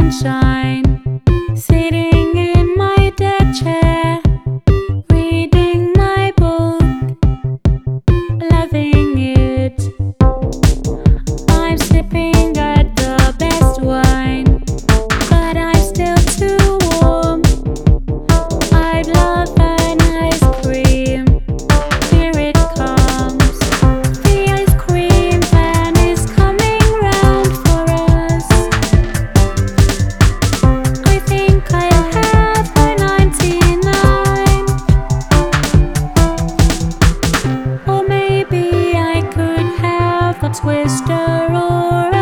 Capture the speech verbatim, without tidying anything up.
sunshine, sitting in my deck chair, reading my book, loving it. I'm sipping at the best wine, but I'm still too warm. I'd love an ice cream. Here it comes. The ice cream van is coming round for us. I think I'll have a ninety-nine, or maybe I could have a Twister or a